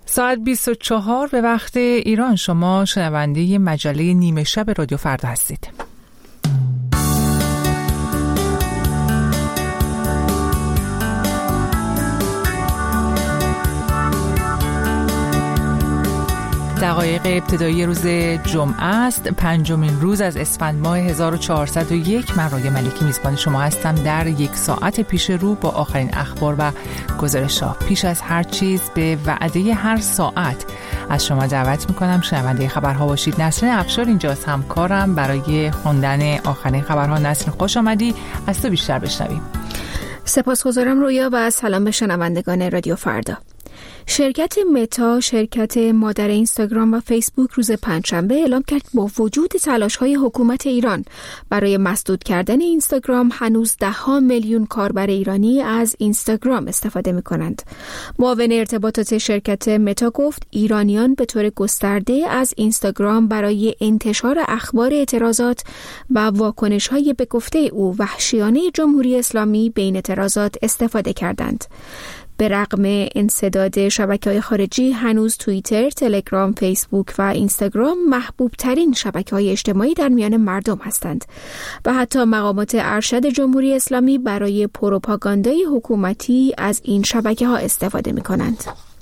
ساعت 24 به وقت ایران. شما شنونده مجله نیمه شب رادیو فردا هستید. دقایق ابتدایی روز جمعه است، پنجمین روز از اسفند ماه 1401. من رایه ملکی میزبان شما هستم در یک ساعت پیش رو با آخرین اخبار و گزارش‌ها. پیش از هر چیز به وعده هر ساعت از شما دعوت میکنم شنونده خبرها باشید. نسرین افشار اینجاست، همکارم برای خوندن آخرین خبرها. نسرین خوش آمدی، از تو بیشتر بشنویم. سپاسگزارم رویا و سلام به شنوندگان رادیو فردا. شرکت متا، شرکت مادر اینستاگرام و فیسبوک، روز پنجشنبه اعلام کرد با وجود تلاش‌های حکومت ایران برای مسدود کردن اینستاگرام، هنوز 10 میلیون کاربر ایرانی از اینستاگرام استفاده می‌کنند. معاون ارتباطات شرکت متا گفت ایرانیان به طور گسترده از اینستاگرام برای انتشار اخبار اعتراضات و واکنش‌های به گفته او وحشیانه جمهوری اسلامی به این اعتراضات استفاده کردند. به رغم انسداد شبکه‌های خارجی، هنوز توییتر، تلگرام، فیسبوک و اینستاگرام محبوب ترین شبکه‌های اجتماعی در میان مردم هستند و حتی مقامات ارشد جمهوری اسلامی برای پروپاگاندای حکومتی از این شبکه‌ها استفاده می‌کنند.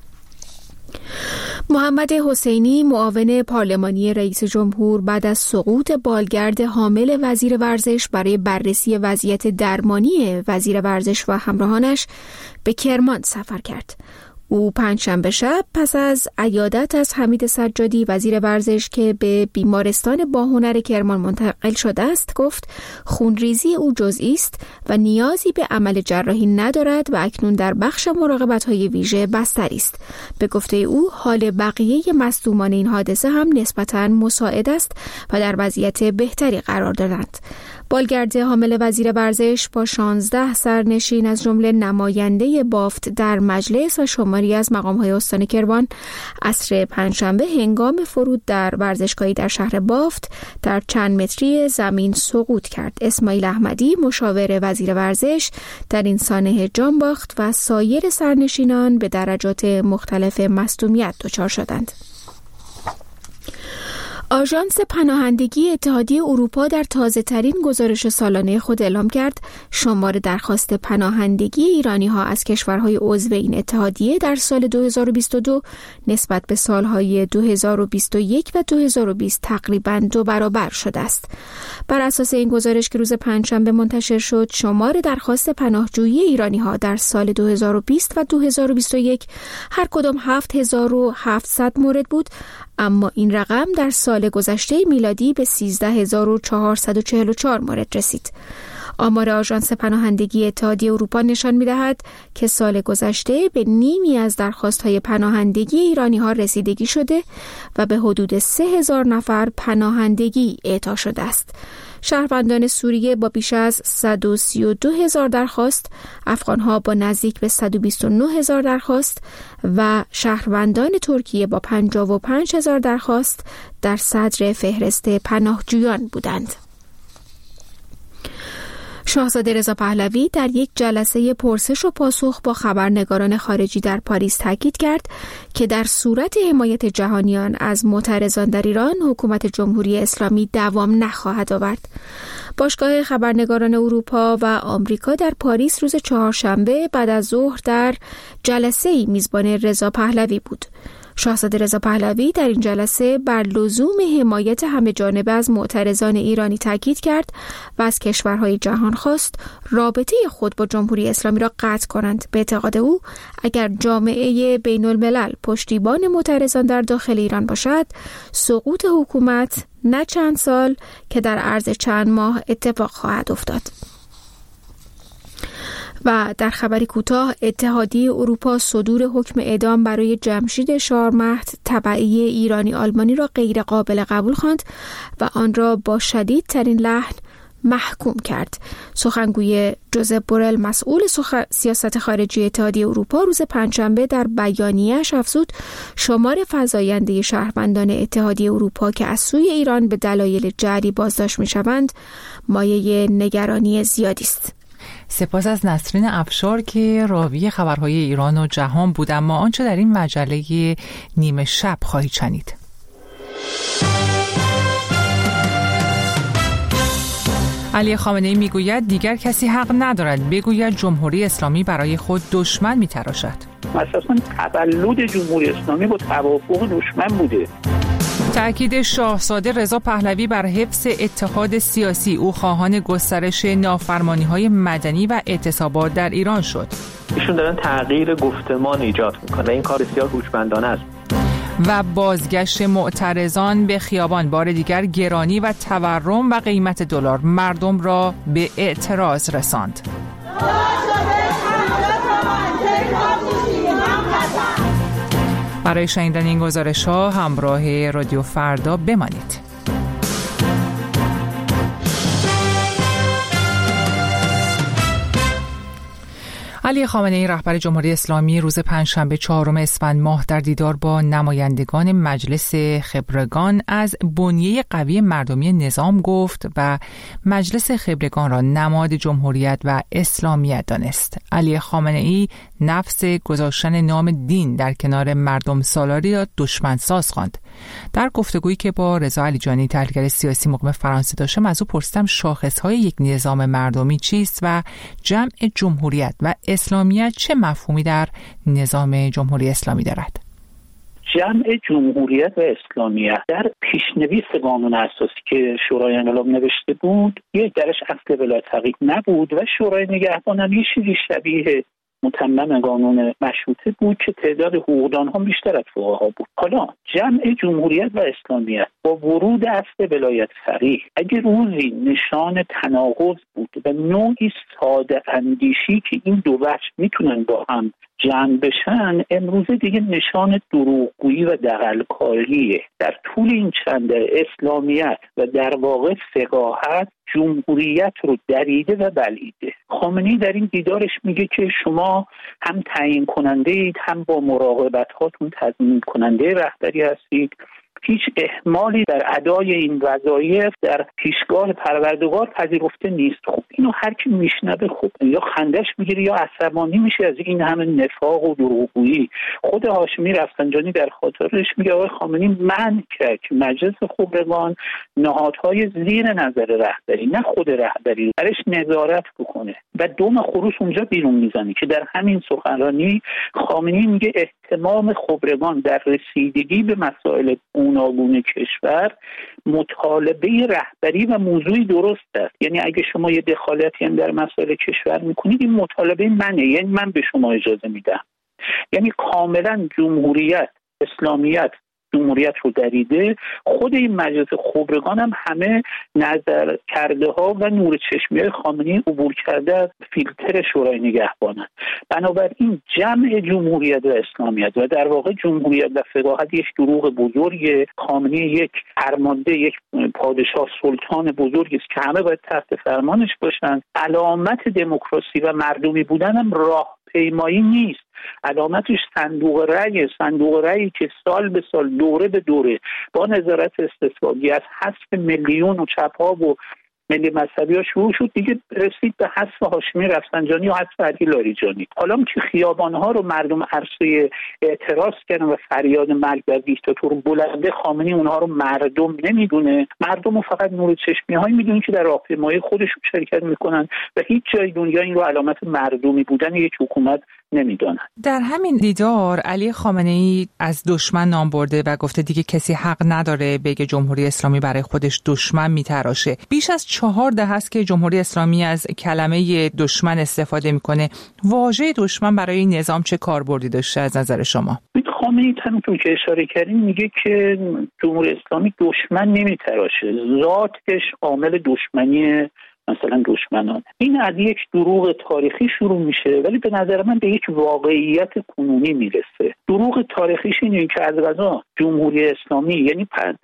محمد حسینی، معاون پارلمانی رئیس جمهور، بعد از سقوط بالگرد حامل وزیر ورزش برای بررسی وضعیت درمانی وزیر ورزش و همراهانش به کرمان سفر کرد. او پنجشنبه شب پس از عیادت از حمید سجادی وزیر ورزش که به بیمارستان باهنر کرمان منتقل شده است گفت خونریزی او جزئی است و نیازی به عمل جراحی ندارد و اکنون در بخش مراقبت‌های ویژه بستری است. به گفته او حال بقیه مصدومان این حادثه هم نسبتاً مساعد است و در وضعیت بهتری قرار دارند. بالگرد حامل وزیر ورزش با 16 سرنشین از جمله نماینده بافت در مجلس و شماری از مقام‌های استان کرمان عصر پنجشنبه هنگام فرود در ورزشگاهی در شهر بافت در چند متری زمین سقوط کرد. اسماعیل احمدی، مشاور وزیر ورزش، در این سانحه جان باخت و سایر سرنشینان به درجات مختلف مصدومیت دچار شدند. آژانس پناهندگی اتحادیه اروپا در تازه‌ترین گزارش سالانه خود اعلام کرد شمار درخواست پناهندگی ایرانی‌ها از کشورهای عضو این اتحادیه در سال 2022 نسبت به سالهای 2021 و 2020 تقریباً 2 برابر شده است. بر اساس این گزارش که روز پنجشنبه منتشر شد، شمار درخواست پناهجویی ایرانی‌ها در سال 2020 و 2021 هر کدام 7700 مورد بود، اما این رقم در سال گذشته میلادی به 13444 مورد رسید. آمار آژانس پناهندگی اتحادیه اروپا نشان می‌دهد که سال گذشته به نیمی از درخواست‌های پناهندگی ایرانی‌ها رسیدگی شده و به حدود 3000 نفر پناهندگی اعطا شده است. شهروندان سوریه با بیش از 132,000 درخواست، افغان‌ها با نزدیک به 129,000 درخواست و شهروندان ترکیه با 55,000 درخواست در صدر فهرست پناهجویان بودند. شاهزاده رضا پهلوی در یک جلسه پرسش و پاسخ با خبرنگاران خارجی در پاریس تاکید کرد که در صورت حمایت جهانیان از معترضان در ایران، حکومت جمهوری اسلامی دوام نخواهد آورد. باشگاه خبرنگاران اروپا و آمریکا در پاریس روز چهارشنبه بعد از ظهر در جلسه‌ای میزبان رضا پهلوی بود. شاهزاده رضا پهلوی در این جلسه بر لزوم حمایت همه‌جانبه از معترضان ایرانی تاکید کرد و از کشورهای جهان خواست رابطه خود با جمهوری اسلامی را قطع کنند. به اعتقاد او اگر جامعه بین الملل پشتیبان معترضان در داخل ایران باشد، سقوط حکومت نه چند سال که در عرض چند ماه اتفاق خواهد افتاد. و در خبری کوتاه، اتحادیه اروپا صدور حکم اعدام برای جمشید شارمهد تبعی ایرانی آلمانی را غیر قابل قبول خواند و آن را با شدیدترین لحن محکوم کرد. سخنگوی جوزپ بورل، مسئول سیاست خارجی اتحادیه اروپا، روز پنجشنبه در بیانیه‌اش افزود شمار فزاینده شهروندان اتحادیه اروپا که از سوی ایران به دلایل جعلی بازداشت می‌شوند مایه نگرانی زیادی است. سپاس از نسرین افشار که راوی خبرهای ایران و جهان بود. اما آنچه در این مجله نیمه شب خواهید شنید. علی خامنه‌ای میگوید دیگر کسی حق ندارد بگوید جمهوری اسلامی برای خود دشمن میتراشد. اساساً تولد جمهوری اسلامی با توافق دشمن بوده. تأکید شاهزاده رضا پهلوی بر حفظ اتحاد سیاسی. او خواهان گسترش نافرمانی‌های مدنی و اعتصابات در ایران شد. ایشون دارن تغییر گفتمان ایجاد میکنه. این کار بسیار هوشمندانه است. و بازگشت معترضان به خیابان. بار دیگر گرانی و تورم و قیمت دلار مردم را به اعتراض رساند. برای شنیدن این گزارش‌ها همراه رادیو فردا بمانید. علی خامنه‌ای رهبر جمهوری اسلامی روز پنجشنبه 4 اسفند ماه در دیدار با نمایندگان مجلس خبرگان از بنیه قوی مردمی نظام گفت و مجلس خبرگان را نماد جمهوریت و اسلامیت دانست. علی خامنه‌ای نفس گذاشتن نام دین در کنار مردم سالاری را دشمنساز خواند. در گفتگویی که با رضا علیجانی تحلیلگر سیاسی مقیم فرانسه داشتم از او پرسیدم شاخص‌های یک نظام مردمی چیست و جمع جمهوریت و اسلامیت چه مفهومی در نظام جمهوری اسلامی دارد. جمع جمهوریت و اسلامیت در پیشنویس قانون اساسی که شورای انقلاب نوشته بود یک درش اصل ولایت فقیه نبود و شورای نگهبان هم یه چیزی شبیه متمم قانون مشروطه بود که تعداد حقوقدان هم بیشتر از فقها بود. حالا جمع جمهوریت و اسلامیت با ورود اصل ولایت فقیه اگه روزی نشان تناقض بود و نوعی ساده اندیشی که این دو وجه میتونن با هم جمع بشن، امروزه دیگه نشان دروغگویی و دغل‌کاریه. در طول این چند اسلامیت و در واقع فقاهت جمهوریت رو دریده و بلعیده. خامنه‌ای در این دیدارش میگه که شما هم تعیین کننده اید هم با مراقبت هاتون تضمین کننده رهبری هستید. هیچ اهمالی در ادای این وظایف در پیشگاه پروردگار پذیرفته نیست. خب اینو هر کی میشنوه خب یا خندش میگیره یا عصبانی میشه از این همه نفاق و دروغگویی. خود هاشمی رفسنجانی در خاطرش میگه آقای خامنه‌ای منع کرد که مجلس خبرگان نهادهای زیر نظر رهبری نه خود رهبری درش نظارت بکنه و دم خروس اونجا بیرون میزنه که در همین سخنرانی خامنه‌ای میگه اهتمام خبرگان در رسیدگی به مسائل گوناگون کشور مطالبه رهبری و موضوعی درست است. یعنی اگه شما یه دخالتی هم در مسائل کشور میکنید این مطالبه منه، یعنی من به شما اجازه میدم. یعنی کاملا جمهوریت اسلامیت جمهوریت رو دریده. خود این مجلس خبرگان هم همه نظر کرده ها و نور چشمی خامنه‌ای عبور کرده از فیلتر شورای نگهبان. بنابراین جمع جمهوریت و اسلامیت و در واقع جمهوریت و فقاهت یک دروغ بزرگه. خامنه‌ای یک فرمانده، یک پادشاه سلطان بزرگی است که همه باید تحت فرمانش باشن. علامت دموکراسی و مردمی بودن هم راه پیمایی نیست. علامتش صندوق رأیی که سال به سال دوره به دوره با نظارت استثباتی از حذف میلیون و چپ‌ها و ملی مذهبی‌ها شروع شد، دیگه رسید به حذف هاشمی رفسنجانی و حذف علی لاریجانی. حالا که خیابان‌ها رو مردم عرصه اعتراض کردن و فریاد مرگ بر دیکتاتور بلنده، خامنه‌ای اونها رو مردم نمیدونه، مردم رو فقط نور چشمی‌هایی میدونه که در راهپیمایی خودشون شرکت میکنن و هیچ جای دنیا این رو علامت مردمی بودن یک حکومت نمیدونن. در همین دیدار علی خامنه‌ای از دشمن نام برده و گفته دیگه کسی حق نداره بگه جمهوری اسلامی برای خودش دشمن میتراشه. بیش از 4 دهه است که جمهوری اسلامی از کلمه دشمن استفاده میکنه. واژه دشمن برای نظام چه کاربردی داشته از نظر شما؟ خامنه‌ای همونطور که اشاره کردیم میگه که جمهوری اسلامی دشمن نمیتراشه، ذاتش عامل دشمنی مثلا دشمنان. این از یک دروغ تاریخی شروع میشه ولی به نظر من به یک واقعیت کنونی میرسه. دروغ تاریخیش اینه که از قضا جمهوری اسلامی، یعنی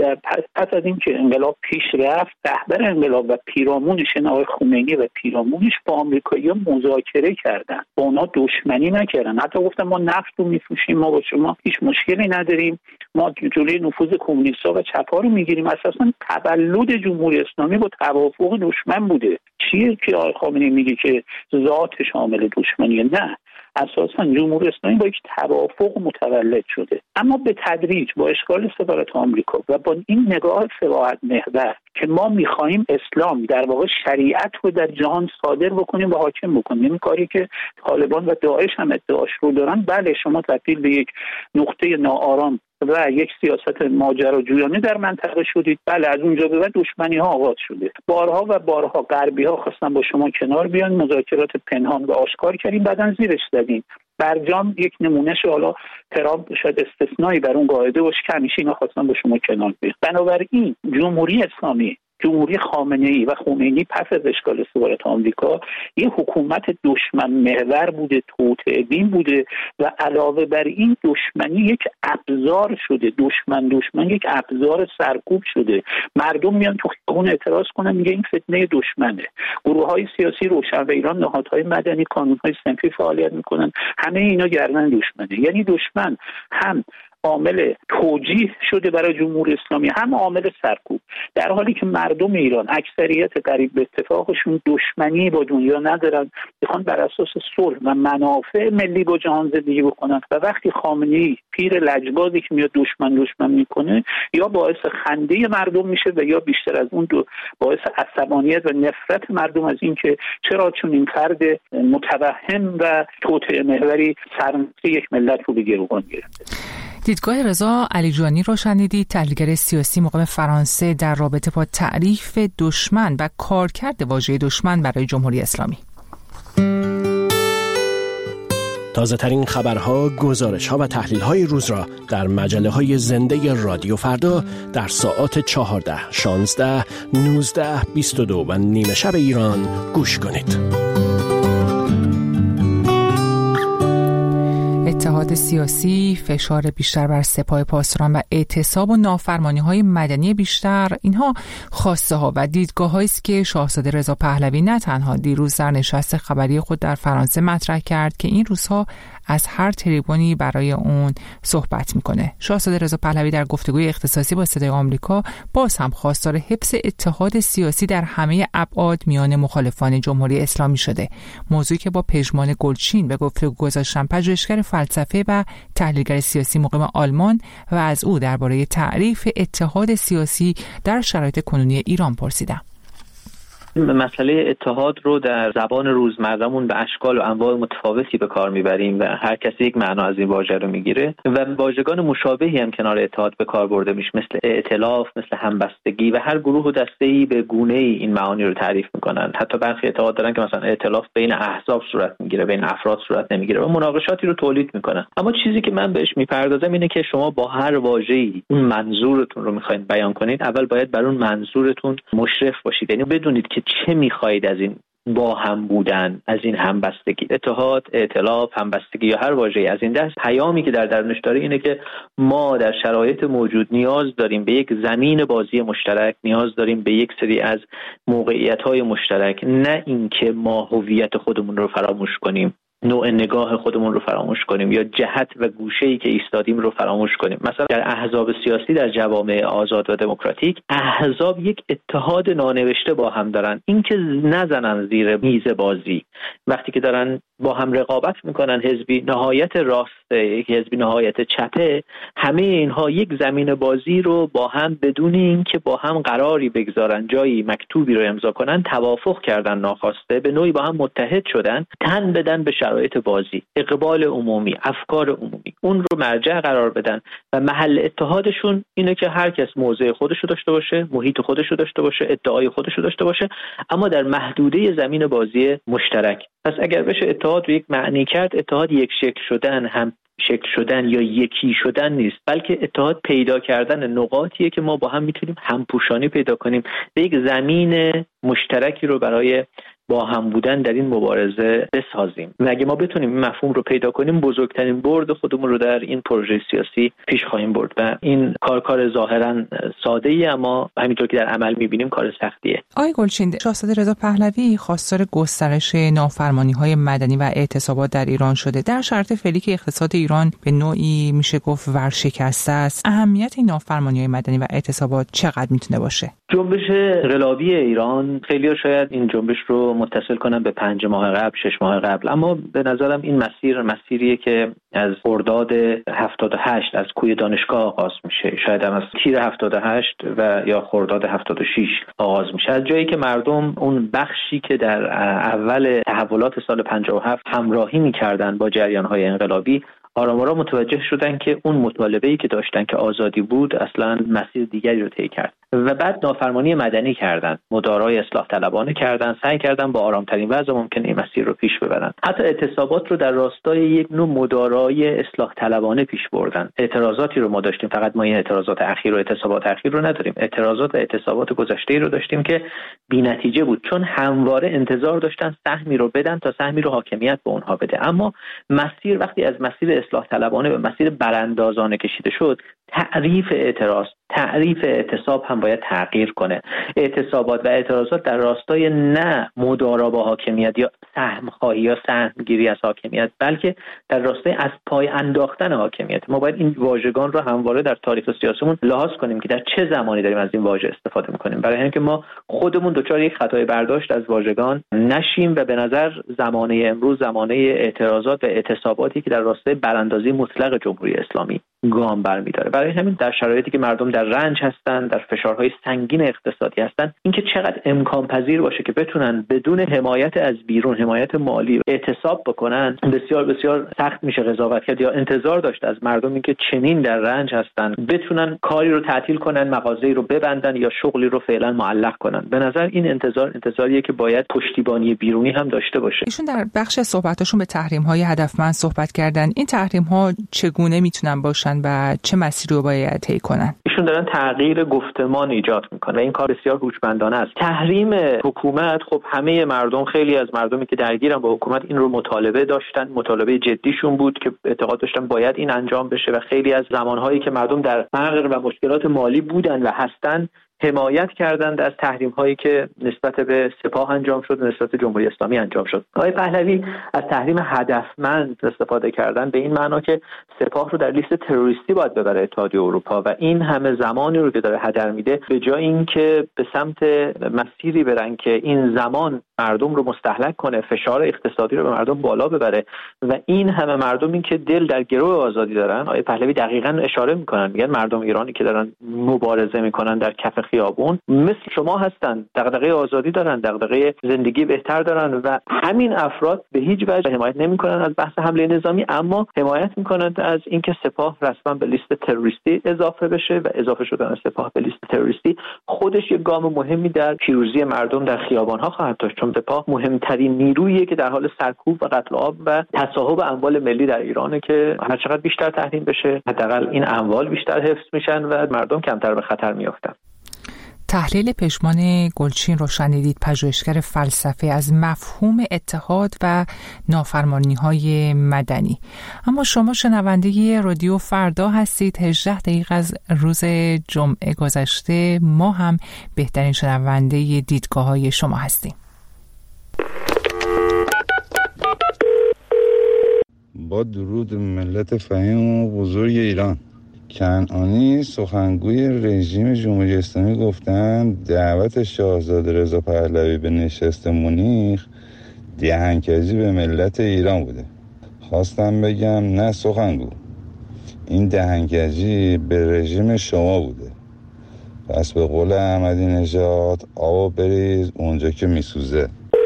پس از اینکه انقلاب پیش رفت، رهبر انقلاب و پیرامونش آقای خمینی و پیرامونش با آمریکایی‌ها مذاکره کردن، با اونا دشمنی نکردن. حتی گفتن ما نفت رو میفروشیم، ما با شما هیچ مشکلی نداریم، ما جلوی نفوذ کمونیست‌ها و چپ‌ها رو میگیریم. اساساً تولد جمهوری اسلامی با توافق دشمن بوده. چیه که آقای خامنه‌ای میگه که ذاتش عامل دشمنیه؟ نه، اساساً جمهوری اسلامی با یک توافق متولد شده، اما به تدریج با اشغال سفارت آمریکا و با این نگاه فقاهت محور که ما می‌خوایم اسلام در واقع شریعت رو در جهان صادر بکنیم و حاکم بکنیم، این کاری که طالبان و داعش هم ادعاش رو دارن. بله، شما تبدیل به یک نقطه ناآرام و یک سیاست ماجراجویانه در منطقه شدید. بله، از اونجا به بعد دشمنی ها آغاز شده. بارها و بارها غربی ها خواستن با شما کنار بیان، مذاکرات پنهان و آشکار کردیم، بعدن زیرش زدیم. برجام یک نمونهش، حالا ترامپ شاید استثنایی بر اون قاعده باشه که همیشه اینا خواستن با شما کنار بیان. بنابراین جمهوری اسلامی، جمهوری خامنه‌ای و خمینی پس از اشغال سفارت آمریکا یه حکومت دشمن محور بوده، توطئه بین بوده و علاوه بر این دشمنی یک ابزار شده. دشمن یک ابزار سرکوب شده. مردم میان تو خیابون اعتراض کنن، میگه این فتنه دشمنه. گروه‌های سیاسی روشن و ایران، نهادهای مدنی، کانون‌های صنفی فعالیت میکنن، همه اینا گردن دشمنه. یعنی دشمن هم عامل توجیه شده برای جمهوری اسلامی، هم عامل سرکوب، در حالی که مردم ایران اکثریت قریب به اتفاقشون دشمنی با دنیا ندارن، میخوان بر اساس صلح و منافع ملی با جهان زندگی بکنن. و وقتی خامنه‌ای پیر لجبازی که میاد دشمن میکنه، یا باعث خنده مردم میشه و یا بیشتر از اون باعث عصبانیت و نفرت مردم از این که چرا، چون این فرد متوهم و توطئه محوری سرنوشت یک ملت رو به گروگان گرفته. دیدگاه رضا علیجانی رو شنیدید، تحلیلگر سیاسی مقیم فرانسه، در رابطه با تعریف دشمن و کارکرد واژه دشمن برای جمهوری اسلامی. تازه ترین خبرها، گزارش‌ها و تحلیل‌های روز را در مجله‌های زنده رادیو فردا در ساعات 14، 16، 19، 22 و نیمه شب ایران گوش کنید. اتحاد سیاسی، فشار بیشتر بر سپاه پاسداران و اعتصاب و نافرمانی‌های مدنی بیشتر، اینها خواسته‌ها و دیدگاه‌هایی است که شاهزاده رضا پهلوی نه تنها دیروز در نشست خبری خود در فرانسه مطرح کرد که این روزها از هر تریبونی برای اون صحبت میکنه. شاهزاده رضا پهلوی در گفتگوی اختصاصی با صدای آمریکا باز هم خواستار حفظ اتحاد سیاسی در همه ابعاد میان مخالفان جمهوری اسلامی شده. موضوعی که با پژمان گلچین به گفتگو گذاشتم، پژوهشگر فلسفه و تحلیلگر سیاسی مقیم آلمان، و از او درباره تعریف اتحاد سیاسی در شرایط کنونی ایران پرسیدم. مسئله اتحاد رو در زبان روزمره‌مون به اشکال و انواع متفاوتی به کار میبریم و هر کسی یک معنا از این واژه رو میگیره و واژگان مشابهی هم کنار اتحاد به کار برده میشه، مثل ائتلاف، مثل همبستگی، و هر گروه و دسته‌ای به گونه‌ای این معانی رو تعریف میکنن. حتی برخی اعتقاد دارن که مثلا ائتلاف بین احزاب صورت میگیره، بین افراد صورت نمیگیره و مناقشاتی رو تولید میکنن. اما چیزی که من بهش میپردازم اینه که شما با هر واژه‌ای اون منظورتون رو میخواید بیان کنید، اول باید بر اون منظورتون مشرف باشید، یعنی بدونید که چه میخواید از این با هم بودن، از این همبستگی. اتحاد، ائتلاف، همبستگی یا هر واژه‌ای از این دست، پیامی که در درونش داره اینه که ما در شرایط موجود نیاز داریم به یک زمین بازی مشترک، نیاز داریم به یک سری از موقعیت‌های مشترک، نه اینکه ما هویت خودمون رو فراموش کنیم، نوع نگاه خودمون رو فراموش کنیم یا جهت و گوشه‌ای که ایستادیم رو فراموش کنیم. مثلا در احزاب سیاسی در جوامع آزاد و دموکراتیک، احزاب یک اتحاد نانوشته با هم دارن، اینکه نزنن زیر میز بازی. وقتی که دارن با هم رقابت میکنن، حزبی نهایت راست، حزبی نهایت چپه، همه اینها یک زمین بازی رو با هم بدون اینکه با هم قراری بگذارن، جایی مکتوبی رو امضا کنن، توافق کردن ناخواسته، به نوعی با هم متحد شدن، تن بدن به شرایط بازی، اقبال عمومی، افکار عمومی، اون رو مرجع قرار بدن و محل اتحادشون اینه که هر کس موضع خودش رو داشته باشه، محیط خودش رو داشته باشه، ادعای خودش رو داشته باشه، اما در محدوده زمین بازی مشترک. پس اگر بشه اتحاد رو یک معنی کرد، اتحاد یک شکل شدن، هم شکل شدن یا یکی شدن نیست، بلکه اتحاد پیدا کردن نقاطیه که ما با هم میتونیم همپوشانی پیدا کنیم و یک زمین مشترکی رو برای با هم بودن در این مبارزه بسازیم و اگه ما بتونیم این مفهوم رو پیدا کنیم بزرگترین برد خودمون رو در این پروژه سیاسی پیش خواهیم برد و این کار ظاهرا ساده ای اما همینطور که در عمل می‌بینیم کار سختیه. آقای گلچین، شاهزاده رضا پهلوی خواستار گسترش نافرمانی‌های مدنی و اعتصابات در ایران شده. در شرایط فعلی که اقتصاد ایران به نوعی میشه گفت ورشکسته است، اهمیت این نافرمانی‌های مدنی و اعتصابات چقدر میتونه باشه؟ جنبش انقلابی ایران خیلی‌ها شاید این جنبش رو متصل کنن به 5 ماه قبل، 6 ماه قبل، اما به نظرم این مسیریه که از خرداد 78 از کوی دانشگاه آغاز میشه، شاید هم از تیر 78 و یا خرداد 76 آغاز میشه، از جایی که مردم اون بخشی که در اول تحولات سال 57 همراهی میکردن با جریان‌های انقلابی آرام آرام متوجه شدن که اون مطالبه‌ای که داشتن که آزادی بود اصلا مسیر دیگری رو طی کرد و بعد نافرمانی مدنی کردن، مدارای اصلاح طلبانه کردن، سعی کردن با آرامترین وضع ممکن این مسیر رو پیش ببرن. حتی اعتصابات رو در راستای یک نوع مدارای اصلاح طلبانه پیش بردن. اعتراضاتی رو ما داشتیم، فقط ما این اعتراضات اخیر و اعتصابات اخیر رو نداریم، اعتراضات و اعتصابات گذشته رو داشتیم که بی‌نتیجه بود، چون همواره انتظار داشتن سهمی رو بدن تا سهمی رو حاکمیت به اونها بده. اما مسیر وقتی از مسیر اصلاح طلبانه به مسیر براندازانه کشیده شد، تعریف اعتراض، تعریف اعتصاب هم باید تغییر کنه. اعتصابات و اعتراضات در راستای نه مدارا با حاکمیت یا سهم خواهی یا سهمگیری از حاکمیت، بلکه در راستای از پای انداختن حاکمیت. ما باید این واژگان رو همواره در تاریخ سیاسیمون لحاظ کنیم که در چه زمانی داریم از این واژه استفاده می‌کنیم، برای اینکه ما خودمون دچار یک خطای برداشت از واژگان نشیم و به نظر زمانه امروز زمانه اعتراضات و اعتصاباتی که در راستای براندازی مطلق جمهوری اسلامی گام برمی‌داره. برای همین در شرایطی که مردم در رنج هستن، در فشارهای سنگین اقتصادی هستن، اینکه چقدر امکان پذیر باشه که بتونن بدون حمایت از بیرون، حمایت مالی اعتصاب بکنن، بسیار بسیار سخت میشه قضاوت کرد یا انتظار داشت از مردمی که چنین در رنج هستن بتونن کاری رو تعطیل کنن، مغازه‌ای رو ببندن یا شغلی رو فعلا معلق کنن. به نظر این انتظاریه که باید پشتیبانی بیرونی هم داشته باشه. ایشون در بخش صحبتاشون به تحریم‌های هدفمند صحبت کردن. این تحریم‌ها چگونه میتونن باشن و چه مسیری رو باید طی کنن؟ ایشون دارن تغییر گفتمان ایجاد میکنه و این کار بسیار هوشمندانه است. تحریم حکومت، خب همه مردم، خیلی از مردمی که درگیرن با حکومت این رو مطالبه داشتن، مطالبه جدیشون بود که اعتقاد داشتن باید این انجام بشه و خیلی از زمانهایی که مردم در فقر و مشکلات مالی بودن و هستن حمایت کردند از تحریم هایی که نسبت به سپاه انجام شد، نسبت به جمهوری اسلامی انجام شد. آقای پهلوی از تحریم هدفمند استفاده کردن به این معنا که سپاه رو در لیست تروریستی باید ببره اتحادیه اروپا و این همه زمانی رو که داره هدر میده، به جای اینکه به سمت مسیری برن که این زمان مردم رو مستهلک کنه، فشار اقتصادی رو به مردم بالا ببره و این همه مردمی که دل در گرو آزادی دارن، آقای پهلوی دقیقاً اشاره میکنن، میگن مردم ایرانی که دارن مبارزه میکنن در کف خیابون مثل شما هستن، دغدغه آزادی دارن، دغدغه زندگی بهتر دارن و همین افراد به هیچ وجه حمایت نمیکنن از بحث حمله نظامی، اما حمایت میکنن از اینکه سپاه رسما به لیست تروریستی اضافه بشه و اضافه شدن سپاه به لیست تروریستی خودش یک گام مهمی در پیروزی مردم در خیابان‌ها خواهد داشت، چون سپاه مهمترین نیروییه که در حال سرکوب و قتل عام و تصاحب اموال ملی در ایرانه که هر چقدر بیشتر تحریم بشه حداقل این اموال بیشتر حفظ میشن و مردم کمتر به خطر میافتن. تحلیل پژمان گلچین رو شنیدید، پژوهشگر فلسفه از مفهوم اتحاد و نافرمانی‌های مدنی. اما شما شنونده رادیو فردا هستید. 18 دقیقه از روز جمعه گذشته، ما هم بهترین شنونده دیدگاه‌های شما هستیم. با درود ملت فهیم و بزرگ ایران. کنعانی سخنگوی رژیم جمهوری اسلامی گفتن دعوت شاهزاده رضا پهلوی به نشست مونیخ دهنکجی به ملت ایران بوده. خواستم بگم نه سخنگو، این دهنکجی به رژیم شما بوده. پس به قول احمدی نژاد آبا بریز اونجا که میسوزه.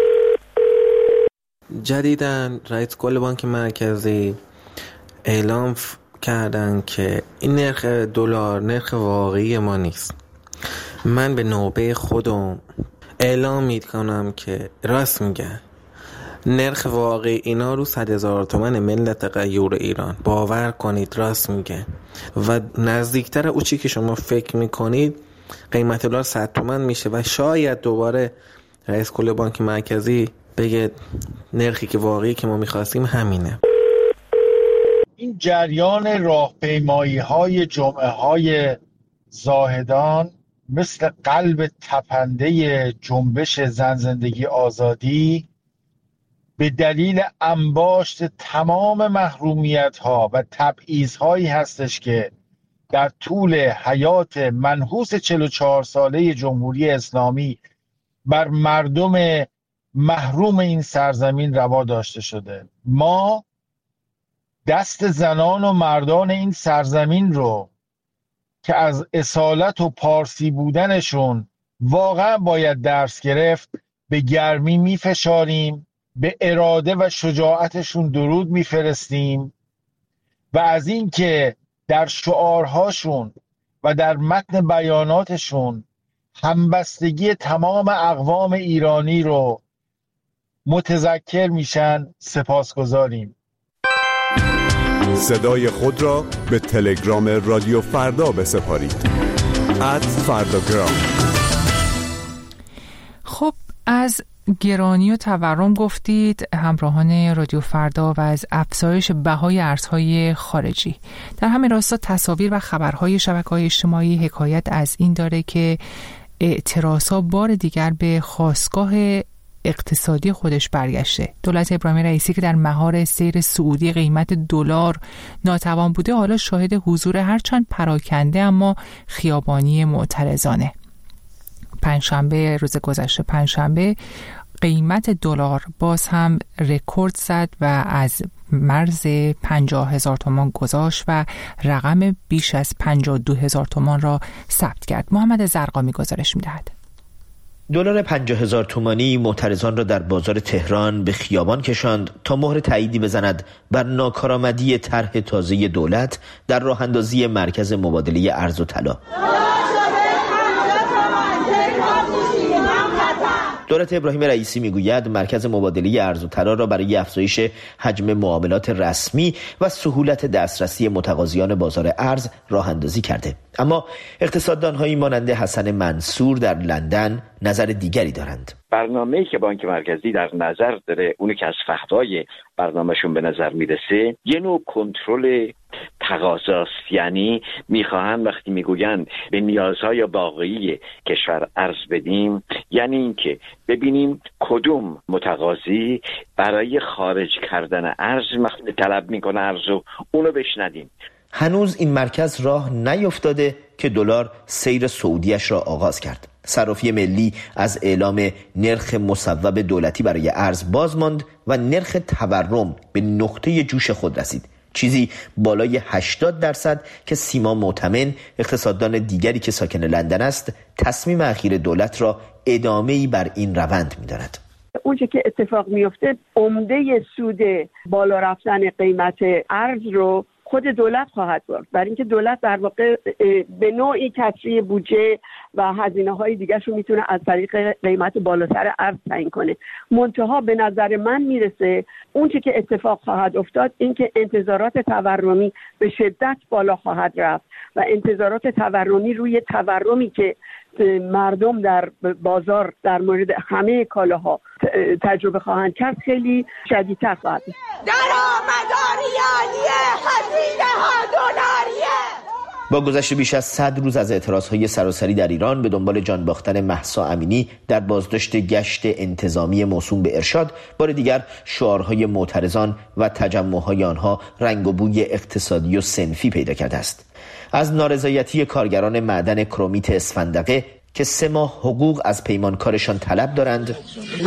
جدیداً رئیس کل بانک مرکزی اعلام کردن که این نرخ دلار نرخ واقعی ما نیست. من به نوبه خودم اعلام میکنم که راست میگن. نرخ واقعی اینا رو 100,000 تومان ملت غیور ایران. باور کنید راست میگه و نزدیکتر اوچی که شما فکر میکنید قیمت دلار 100 تومان میشه و شاید دوباره رئیس کل بانک مرکزی بگه نرخی که واقعی که ما می‌خواستیم همینه. این جریان راهپیمایی‌های جمعه‌های زاهدان مثل قلب تپنده جنبش زن زندگی آزادی به دلیل انباشت تمام محرومیت‌ها و تبعیض‌هایی هستش که در طول حیات منحوس 44 ساله جمهوری اسلامی بر مردم محروم این سرزمین روا داشته شده. ما دست زنان و مردان این سرزمین رو که از اصالت و پارسی بودنشون واقعا باید درس گرفت به گرمی میفشاریم، به اراده و شجاعتشون درود میفرستیم و از این که در شعارهاشون و در متن بیاناتشون همبستگی تمام اقوام ایرانی رو متذکر میشن سپاسگزاریم. صدای خود را به تلگرام رادیو فردا بسپارید. @فرداگرام. خب از گرانی و تورم گفتید همراهان رادیو فردا و از افزایش بهای ارزهای خارجی. در همین راستا تصاویر و خبرهای شبکه‌های اجتماعی حکایت از این داره که اعتراضها بار دیگر به خاستگاه اقتصادی خودش برگشته. دولت ابراهیم رئیسی که در مهار سیر صعودی قیمت دلار ناتوان بوده، حالا شاهد حضور هرچند پراکنده اما خیابانی معترضانه. روز گذشته پنجشنبه قیمت دلار باز هم رکورد زد و از مرز 50,000 تومان گذاشت و رقم بیش از 52,000 تومان را ثبت کرد. محمد زرقامی گزارش می‌دهد. دلار 50,000 تومانی معترضان را در بازار تهران به خیابان کشاند تا مهر تاییدی بزند بر ناکارآمدی طرح تازه دولت در راه اندازی مرکز مبادله ارز و طلا. دولت ابراهیم رئیسی میگوید مرکز مبادله ارز و طلا را برای افزایش حجم معاملات رسمی و سهولت دسترسی متقاضیان بازار ارز راه اندازی کرده. اما اقتصاددان‌هایی مانند حسن منصور در لندن نظر دیگری دارند. برنامه‌ای که بانک مرکزی در نظر داره، اونی که از فحوای برنامه‌شون به نظر میرسه، یه نوع کنترل تقاضاست. یعنی میخواهن وقتی میگوین به نیازهای واقعی کشور ارز بدیم، یعنی اینکه ببینیم کدوم متقاضی برای خارج کردن ارز طلب میکنه ارزو، اونو بشنویم. هنوز این مرکز راه نیفتاده که دلار سیر صعودیش را آغاز کرد. صرافی ملی از اعلام نرخ مصوب دولتی برای ارز باز ماند و نرخ تورم به نقطه جوش خود رسید، چیزی بالای 80% که سیما معتمن، اقتصاددان دیگری که ساکن لندن است، تصمیم اخیر دولت را ادامه‌ای بر این روند می‌داند. اونچه که اتفاق میفته، عمده سود بالا رفتن قیمت ارز رو خود دولت خواهد برد، برای اینکه دولت در واقع به نوعی کسری بودجه و هزینه‌های دیگه‌شو میتونه از طریق قیمت بالاتر ارز تعیین کنه. منتها به نظر من میرسه اونچه که اتفاق خواهد افتاد این که انتظارات تورمی به شدت بالا خواهد رفت و انتظارات تورمی روی تورمی که مردم در بازار در مورد همه کالاها تجربه خواهند کرد خیلی شدیدتر خواهد بود. درآمداری عالیه، هزینه‌ها دلاریه. با گذشت بیش از 100 روز از اعتراضهای سراسری در ایران به دنبال جان باختن مهسا امینی در بازداشت گشت انتظامی موسوم به ارشاد، بار دیگر شعارهای معترضان و تجمعهای آنها رنگ و بوی اقتصادی و صنفی پیدا کرده است. از نارضایتی کارگران معدن کرومیت اسفندقه که 3 ماه حقوق از پیمانکارشان طلب دارند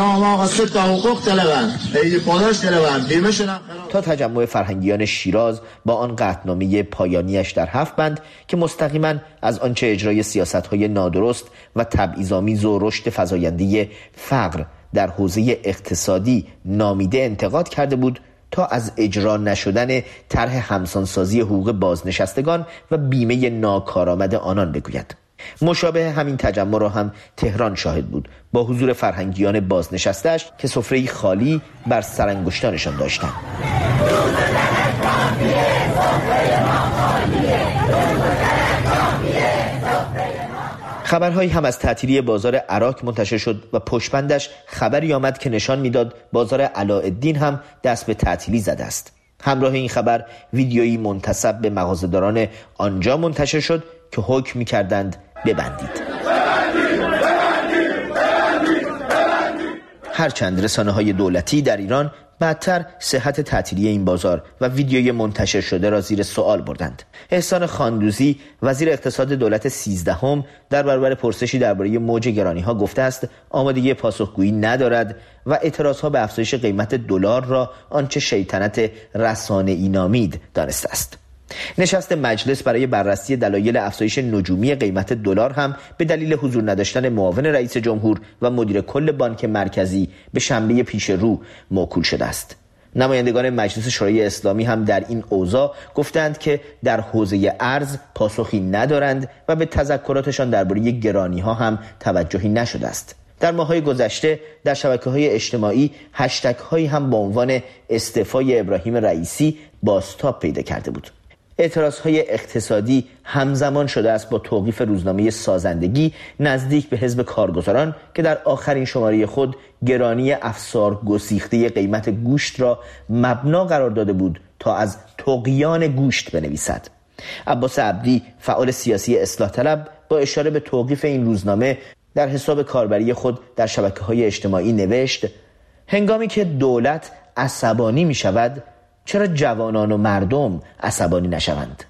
تا تجمع فرهنگیان شیراز با آن قطعنامه پایانیش در 7 بند که مستقیما از آنچه اجرای سیاست‌های نادرست و تبعیض‌آمیز و رشد فزاینده فقر در حوزه اقتصادی نامیده انتقاد کرده بود، تا از اجرا نشدن طرح همسانسازی حقوق بازنشستگان و بیمه ناکارآمد آنان بگوید. مشابه همین تجمع را هم تهران شاهد بود، با حضور فرهنگیان بازنشسته‌اش که سفره‌ای خالی بر سرانگشتانشان داشتند. خبرهایی هم از تعطیلی بازار عراق منتشر شد و پشتبندش خبری آمد که نشان میداد بازار علاءالدین هم دست به تعطیلی زده است. همراه این خبر ویدیویی منتسب به مغازه‌داران آنجا منتشر شد که حکم می‌کردند ببندید. هرچند رسانه‌های دولتی در ایران بعدتر صحت تعطیلی این بازار و ویدیوی منتشر شده را زیر سوال بردند. احسان خاندوزی وزیر اقتصاد دولت 13 در برابر پرسشی درباره موج گرانی‌ها گفته است آمادگی پاسخگویی ندارد و اعتراضها به افزایش قیمت دلار را آنچه شیطنت رسانه‌ای نامید دانسته است. نشست مجلس برای بررسی دلایل افزایش نجومی قیمت دلار هم به دلیل حضور نداشتن معاون رئیس جمهور و مدیر کل بانک مرکزی به شنبه پیش رو موکول شده است. نمایندگان مجلس شورای اسلامی هم در این اوضاع گفتند که در حوزه ارز پاسخی ندارند و به تذکراتشان درباره گرانی‌ها هم توجهی نشده است. در ماه‌های گذشته در شبکه‌های اجتماعی هشتگ‌هایی هم با عنوان استعفای ابراهیم رئیسی بازتاب پیدا کرده بود. اعتراضهای اقتصادی همزمان شده است با توقیف روزنامه سازندگی نزدیک به حزب کارگزاران که در آخرین شماره خود گرانی افسار گسیخته قیمت گوشت را مبنا قرار داده بود تا از طغیان گوشت بنویسد. عباس عبدی فعال سیاسی اصلاح طلب با اشاره به توقیف این روزنامه در حساب کاربری خود در شبکه‌های اجتماعی نوشت: هنگامی که دولت عصبانی می شود چرا جوانان و مردم عصبانی نشوند؟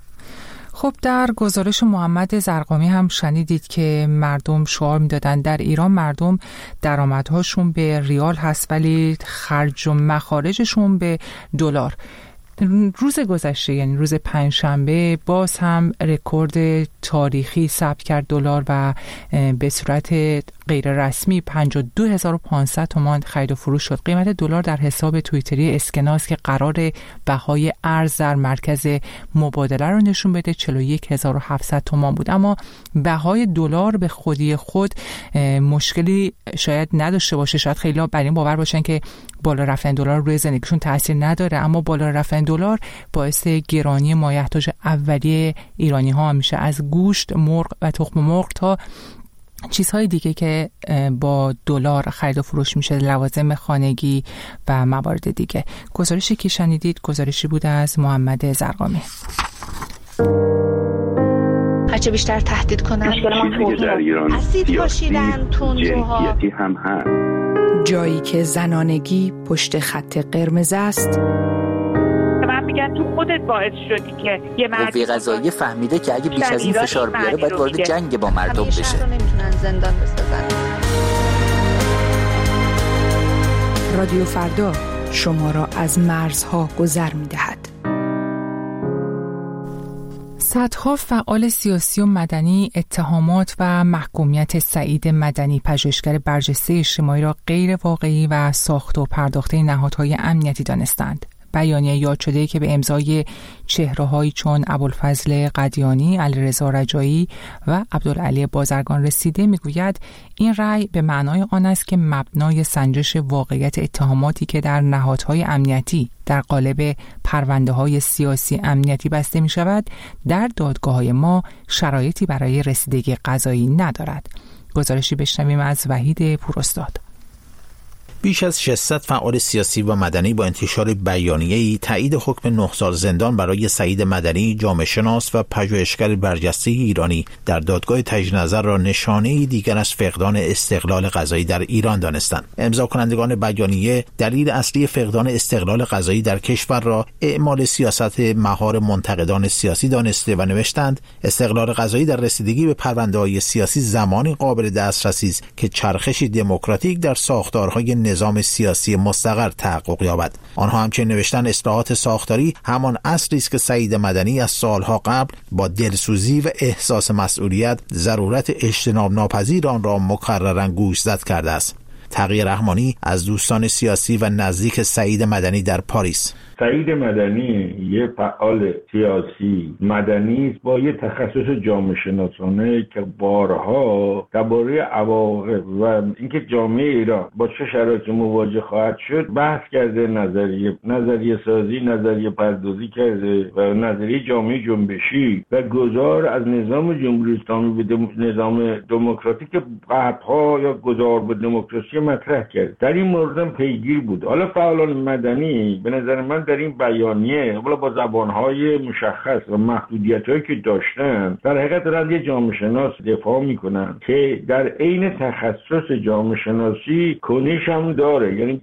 خب در گزارش محمد زرقامی هم شنیدید که مردم شعار میدادن در ایران مردم درآمدهاشون به ریال هست ولی خرج و مخارجشون به دلار. روز گذشته یعنی روز پنجشنبه باز هم رکورد تاریخی ثبت کرد دلار و به صورت غیر رسمی 52500 تومان خرید و فروش شد. قیمت دلار در حساب توییتری اسکناس که قرار بهای ارز در مرکز مبادله رو نشون بده 41700 تومان بود، اما بهای دلار به خودی خود مشکلی شاید نداشته باشه. شاید خیلی ها بر این باور باشن که بالا رفتن دلار روی زندگیشون تاثیر نداره، اما بالا رفتن دلار باعث گرانی مایحتاج اولیه ایرانی ها میشه، از گوشت، مرغ و تخم مرغ تا چیزهای دیگه که با دلار خرید و فروش میشه، لوازم خانگی و موارد دیگه. گزارشی که شنیدید گزارشی بود از محمد زرقامی. هرچه بیشتر تهدید کنن در ایران اسید پاشیدن تندروها هم هست. جایی که زنانگی پشت خط قرمز است. من میگن تو خودت باعث شدی که یه قوه قضاییه فهمیده که اگه بیش از این فشار بیاره باید وارد جنگ با مردم بشه. نمیتونن زندان بسازن. رادیو فردا شما را از مرزها گذر میدهد. صدها فعال سیاسی و مدنی اتهامات و محکومیت سعید مدنی پژوهشگر برجسته اجتماعی را غیر واقعی و ساخته و پرداخته نهادهای امنیتی دانستند. بیانیه یاد شده که به امضای چهره‌هایی چون ابوالفضل قدیانی، علیرضا رجایی و عبدالعلی بازرگان رسیده میگوید این رأی به معنای آن است که مبنای سنجش واقعیت اتهاماتی که در نهادهای امنیتی در قالب پرونده‌های سیاسی امنیتی بسته می شود در دادگاه‌های ما شرایطی برای رسیدگی قضایی ندارد. گزارشی بشنویم از وحید پوراستاد. بیش از 600 فعال سیاسی و مدنی با انتشار بیانیه‌ای تایید حکم 9 سال زندان برای سعید مدنی، جامعه شناس و پژوهشگر برجسته ایرانی در دادگاه تجدید نظر را نشانه‌ای دیگر از فقدان استقلال قضایی در ایران دانستند. امضا کنندگان بیانیه دلیل اصلی فقدان استقلال قضایی در کشور را اعمال سیاست مهار منتقدان سیاسی دانسته و نوشتند استقلال قضایی در رسیدگی به پرونده‌های سیاسی زمانی قابل دسترسی است که چرخشی دموکراتیک در ساختارهای نظام سیاسی مستقر تحقق یابد. آنها همچنین نوشتن اصلاحات ساختاری همان اصلی است که سعید مدنی از سالها قبل با دلسوزی و احساس مسئولیت ضرورت اجتناب ناپذیر آن را مکرراً گوشزد کرده است. تقی رحمانی از دوستان سیاسی و نزدیک سعید مدنی در پاریس: سعید مدنی یه فعال سیاسی مدنی است با یه تخصص جامعه شناسانه که بارها درباره عواقب و اینکه جامعه ایران با چه شرایطی مواجه خواهد شد بحث کرده، نظریه سازی، نظریه پردازی کرده و نظریه جامعه جنبشی و گذار از نظام جمهوری اسلامی به نظام دموکراتیک بعدها یا گذار به دموکراسی مطرح کرد. در این موردم پیگیر بود. حالا فعالان مدنی به نظر من در این بیانیه حالا با زبانهای مشخص و محدودیت‌هایی که داشتن در حقیقت دارن یه جامعه شناس دفاع میکنن که در عین تخصص جامعه شناسی کنش هم داره، یعنی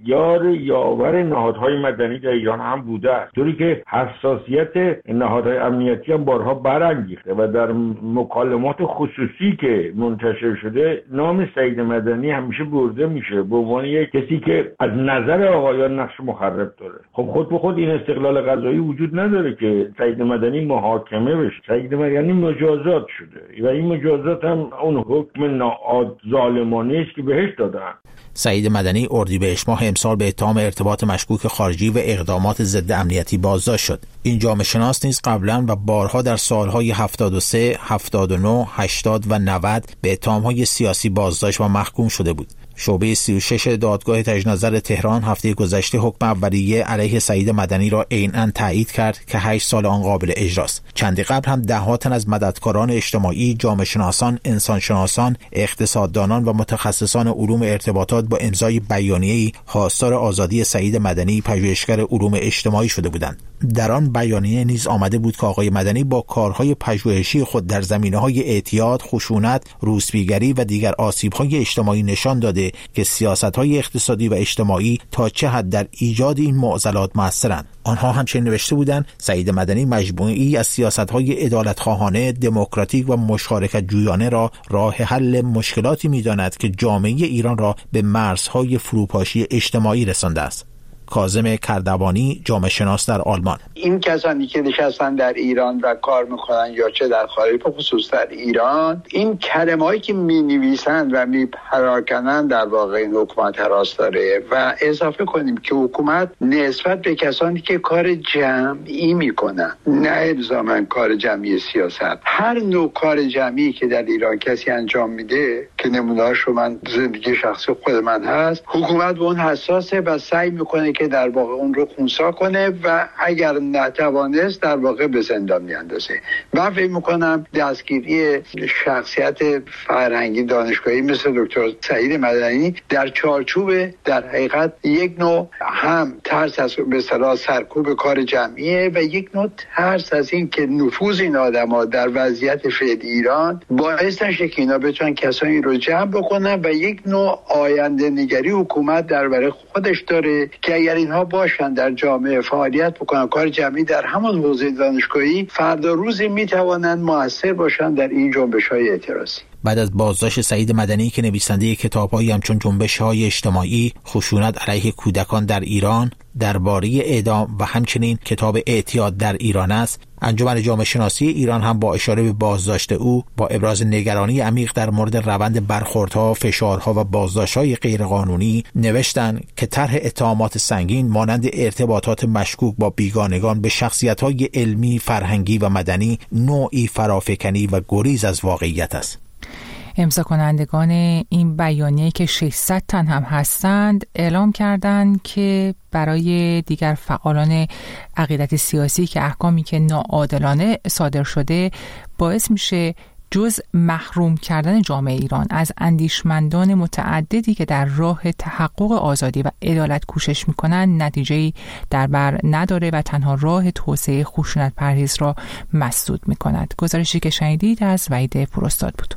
یاور نهادهای مدنی در ایران هم بوده است، طوری که حساسیت نهادهای امنیتی هم بارها برانگیخته و در مکالمات خصوصی که منتشر شده نام سعید مدنی همیشه برده میشه به عنوان یک کسی که از نظر آقایان نقش مخرب داره. خب خود به خود این استقلال قضایی وجود نداره که سعید مدنی محاکمه بشه. سعید مدنی مجازات شده و این مجازات هم اون حکم ظالمانه است که بهش دادن. سعید مدنی اردیبهشت ماه امسال به اتهام ارتباط مشکوک خارجی و اقدامات ضد امنیتی بازداشت شد. این جامعه شناس نیز قبلا و بارها در سالهای 73, 79, 80 و 90 به اتهامهای سیاسی بازداشت و محکوم شده بود. شعبه 36 دادگاه تجدیدنظر تهران هفته گذشته حکم اولیه علیه سعید مدنی را عیناً تایید کرد که 8 سال آن قابل اجراست. چندی قبل هم ده‌ها تن از مددکاران اجتماعی، جامعه شناسان، انسانشناسان، اقتصاددانان و متخصصان علوم ارتباطات با امضای بیانیه‌ای خواستار آزادی سعید مدنی پژوهشگر علوم اجتماعی شده بودند. در آن بیانیه نیز آمده بود که آقای مدنی با کارهای پژوهشی خود در زمینه‌های اعتیاد، خشونت، روسپیگری و دیگر آسیب‌های اجتماعی نشان داده که سیاست‌های اقتصادی و اجتماعی تا چه حد در ایجاد این معضلات مؤثرند. آنها همچنین نوشته بودند سعید مدنی مجموعه‌ای از سیاست‌های عدالت‌خواهانه، دموکراتیک و مشارکت جویانه را راه حل مشکلاتی می‌داند که جامعه ایران را به مرزهای فروپاشی اجتماعی رسانده است. کاظم کردوانی، جامعه شناس در آلمان: این کسانی که نشستن در ایران و کار میکنن یا چه در خارج، به خصوص در ایران، این کلمه‌ای که می‌نویسن و میپراکنن در واقع این حکومت هراس داره. و اضافه کنیم که حکومت نسبت به کسانی که کار جمعی میکنن، نه الزاماً کار جمعی سیاست، هر نوع کار جمعی که در ایران کسی انجام میده که نمونه‌هاشو من زندگی شخصی خود من هست، حکومت به اون حساسه و سعی میکنه که در واقع اون رو خنثی کنه و اگر نتوانست در واقع به زندان میاندازه. من فکر میکنم دستگیری شخصیت فرهنگی دانشگاهی مثل دکتر سعید مدنی در چارچوب در حقیقت یک نوع هم ترس از به اصطلاح سرکوب کار جمعیه و یک نوع ترس از این که نفوذ این آدم‌ها در وضعیت فعلی ایران باعث نشه که اینا بتونن کسانی رو جمع بکنن و یک نوع آینده نگری حکومت درباره خودش داره که اگر اینها باشن در جامعه فعالیت بکنن، کار جمعی در همون حوزه دانشگاهی، فردا روزی میتوانند موثر باشن در این جنبش‌های اعتراضی. بعد از بازداشت سعید مدنی که نویسنده کتاب‌هایی همچون جنبش‌های اجتماعی، خشونت علیه کودکان در ایران، درباره اعدام و همچنین کتاب اعتیاد در ایران است، انجمن جامعه شناسی ایران هم با اشاره به بازداشت او با ابراز نگرانی عمیق در مورد روند برخوردها، فشارها و بازداشت‌های غیرقانونی نوشتند که طرح اتهامات سنگین مانند ارتباطات مشکوک با بیگانگان به شخصیت‌های علمی، فرهنگی و مدنی نوعی فرافکنی و گریز از واقعیت است. امضا کنندگان این بیانیه که 600 تن هم هستند اعلام کردند که برای دیگر فعالان عقیدت سیاسی که احکامی که ناعادلانه صادر شده باعث میشه جز محروم کردن جامعه ایران از اندیشمندان متعددی که در راه تحقق آزادی و عدالت کوشش میکنن نتیجه‌ای در بر نداره و تنها راه توسعه خشونت پرهیز را مسدود میکند. گزارشی که شنیدید از وحید پوراستاد بود.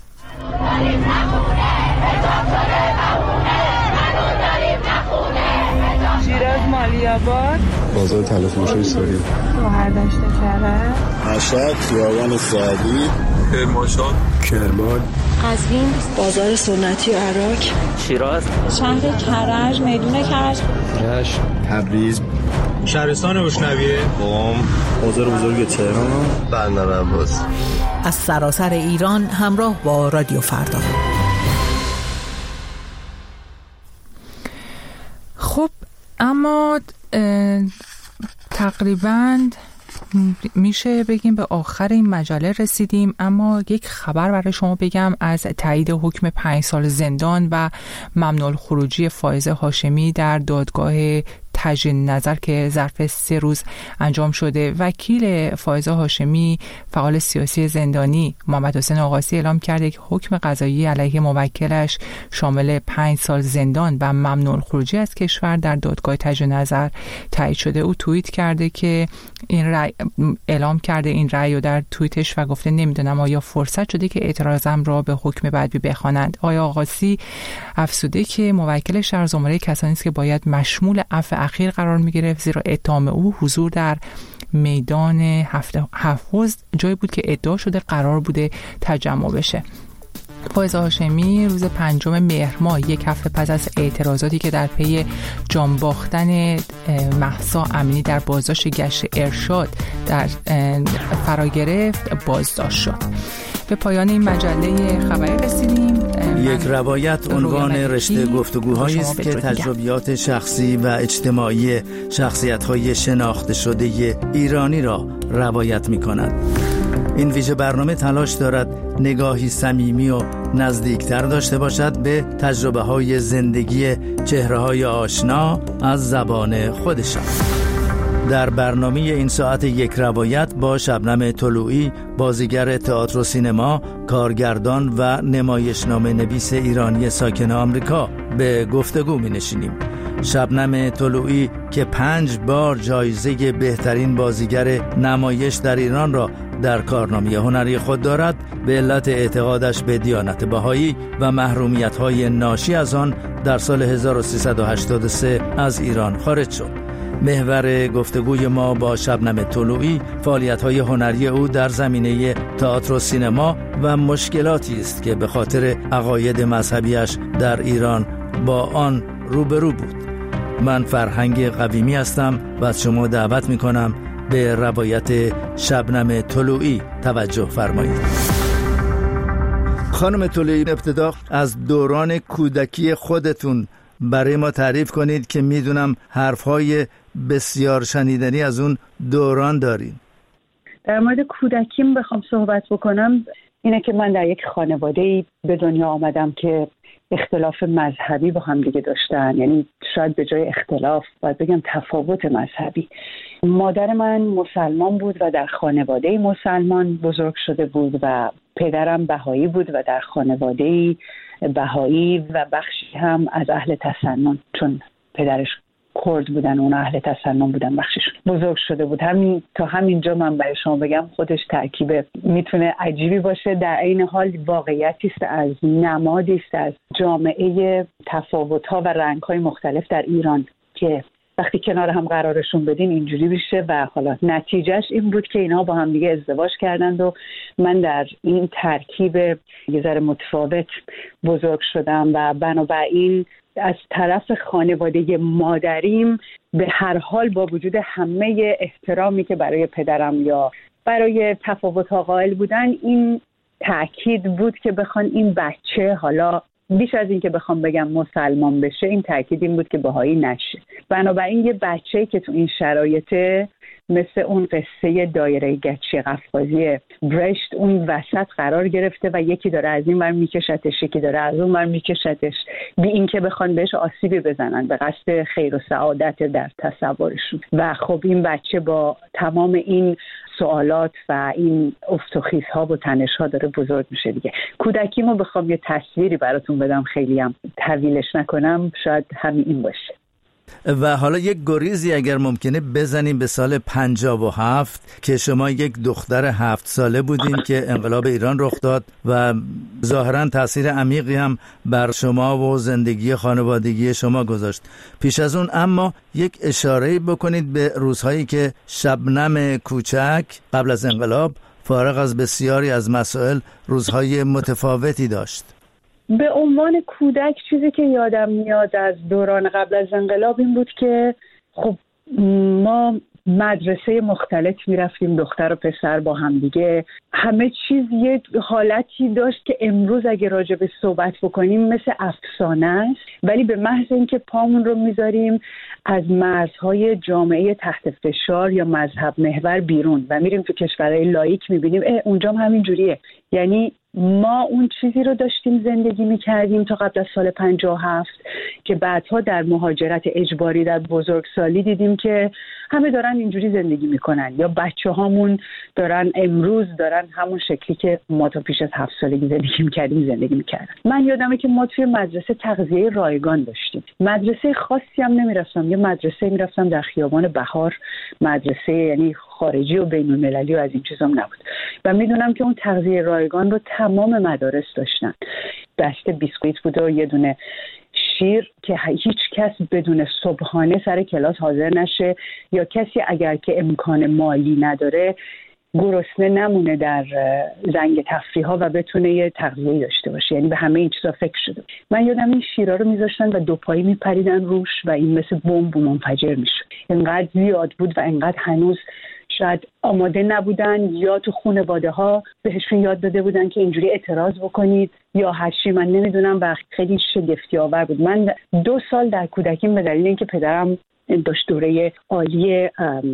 شیراز مالی‌آباد، بازار تلفروشی ساری، شهردشت کرج، مشهد، خیابان سعدی، کرمانشاه، کرمان، قزوین، بازار سنتی و عراق، شیراز، شهر کرج، میدون کرج، رشت، تبریز، شهرستان بشنویه، قم، بازار بزرگ تهران، بندر عباس. از سراسر ایران همراه با رادیو فردا. خب اما تقریباً میشه بگیم به آخر این مجله رسیدیم، اما یک خبر برای شما بگم از تایید حکم 5 سال زندان و ممنوع الخروجی فائزه هاشمی در دادگاه تجدید نظر که ظرف 3 روز انجام شده. وکیل فائزه هاشمی، فعال سیاسی زندانی محمد حسین آقاسی اعلام کرده که حکم قضایی علیه موکلش شامل 5 سال زندان و ممنوع الخروجی از کشور در دادگاه تجدید نظر تایید شده. او توییت کرده که این رأی اعلام کرده این رأی رو در توییتش و گفته نمیدونم آیا فرصت شده که اعتراضم را به حکم بعدی بخوانند. آقای آقاسی افزوده که موکلش در زمره کسانی است که باید مشمول عفو اخیر قرار می‌گرفت، زیرا اتهام او حضور در میدان حفظ جایی بود که ادعا شده قرار بوده تجمع بشه. فائزه هاشمی روز 5 مهر ماه، یک هفته پس از اعتراضاتی که در پی جان باختن مهسا امینی در بازداشت گشت ارشاد در فرا گرفت بازداشت شد. به پایان این مجله خبری رسیدیم. یک روایت عنوان رشته گفتگوهایی است که تجربیات شخصی و اجتماعی شخصیت‌های شناخته شده ایرانی را روایت می‌کند. این ویژه برنامه تلاش دارد نگاهی صمیمی و نزدیکتر داشته باشد به تجربه‌های زندگی چهره‌های آشنا از زبان خودشان. در برنامه این ساعت یک روایت با شبنم طلوعی، بازیگر تئاتر و سینما، کارگردان و نمایشنامه نویس ایرانی ساکن آمریکا به گفتگو می نشینیم. شبنم طلوعی که 5 بار جایزه بهترین بازیگر نمایش در ایران را در کارنامه هنری خود دارد، به علت اعتقادش به دیانت بهایی و محرومیت‌های ناشی از آن در سال 1383 از ایران خارج شد. محور گفتگوی ما با شبنم طلوعی فعالیت‌های هنری او در زمینه تئاتر و سینما و مشکلاتی است که به خاطر عقاید مذهبیش در ایران با آن روبرو بود. من فرهنگ قویمی هستم و از شما دعوت می‌کنم به روایت شبنم طلوعی توجه فرمایید. خانم طلوعی، ابتدا از دوران کودکی خودتون برای ما تعریف کنید که میدونم حرفهای بسیار شنیدنی از اون دوران دارین. در مورد کودکیم بخوام صحبت بکنم، اینه که من در یک خانواده‌ای به دنیا آمدم که اختلاف مذهبی با هم دیگه داشتن، یعنی شاید به جای اختلاف باید بگم تفاوت مذهبی. مادر من مسلمان بود و در خانواده مسلمان بزرگ شده بود و پدرم بهایی بود و در خانواده بهایی و بخشی هم از اهل تسنن، چون پدرش کرد بودن اون اهل تسنن بودن بخششون بزرگ شده بود. تا همینجا من برای شما بگم خودش ترکیب میتونه عجیبی باشه، در عین حال واقعیتی است، از نمادی است از جامعه تفاوت‌ها و رنگ‌های مختلف در ایران که وقتی کنار هم قرارشون بدین اینجوری بشه. و حالا نتیجهش این بود که اینا با هم دیگه ازدواج کردند و من در این ترکیب یه ذره متفاوت بزرگ شدم و بنابراین از طرف خانواده مادریم به هر حال با وجود همه احترامی که برای پدرم یا برای تفاوت‌ها قائل بودن، این تأکید بود که بخوان این بچه، حالا بیش از این که بخوام بگم مسلمان بشه، این تأکید این بود که بهایی نشه. بنابراین یه بچه‌ای که تو این شرایطه، مثل اون قصه دایره گچی قفقازی برشت، اون وسط قرار گرفته و یکی داره از این ور میکشتش، یکی داره از اون ور میکشتش، بی این که بخوان بهش آسیبی بزنن به قصد خیر و سعادت در تصورشون. و خب این بچه با تمام این سوالات و این افتخیزها و تنشها داره بزرگ میشه دیگه. کودکیمو بخوام یه تصویری براتون بدم، خیلی هم طویلش نکنم، شاید همین این باشه. و حالا یک گریزی اگر ممکنه بزنیم به سال 57 که شما یک دختر 7 ساله بودین که انقلاب ایران رخ داد و ظاهراً تأثیر عمیقی هم بر شما و زندگی خانوادگی شما گذاشت. پیش از اون اما یک اشاره‌ای بکنید به روزهایی که شبنم کوچک قبل از انقلاب فارغ از بسیاری از مسائل روزهای متفاوتی داشت. به عنوان کودک چیزی که یادم میاد از دوران قبل از انقلاب این بود که خب ما مدرسه مختلف میرفتیم، دختر و پسر با هم دیگه. همه چیز یه حالتی داشت که امروز اگه راجع به صحبت بکنیم مثل افسانه است، ولی به محض اینکه پامون رو میذاریم از مرزهای جامعه تحت فشار یا مذهب محور بیرون و میریم تو کشورهای لاییک، میبینیم اونجا هم همین جوریه. یعنی ما اون چیزی رو داشتیم زندگی میکردیم تا قبل از سال 57 که بعدها در مهاجرت اجباری در بزرگسالی دیدیم که همه دارن اینجوری زندگی میکنن، یا بچه هامون امروز دارن همون شکلی که ما تا پیش از 7 سالگی زندگی میکردیم زندگی میکردن. من یادمه که ما توی مدرسه تغذیه رایگان داشتیم. مدرسه خاصی هم نمیرفتم، یه مدرسه میرفتم در خیابان بهار، مدرسه یعنی خارجی و بین المللی و از این چیزام نبود. و میدونم که اون تغذیه رایگان رو تمام مدارس داشتن. دست بیسکویت بود و یه دونه شیر که هیچ کس بدون صبحانه سر کلاس حاضر نشه، یا کسی اگر که امکان مالی نداره گرسنه نمونه در زنگ تفریح‌ها و بتونه یه تغذیه داشته باشه. یعنی به همه این چیزا فکر شده. من یادم این شیرا رو میذاشتن و دو پایی میپریدن روش و این مثل بمب منفجر میشه. اینقدر زیاد بود و اینقدر هنوز شاید آماده نبودن، یا تو خانواده‌ها بهشون یاد داده بودن که اینجوری اعتراض بکنید یا هر چی، من نمیدونم. و خیلی شگفتی آور بود. من 2 سال در کودکیم به دلیل اینکه پدرم داشت دوره عالی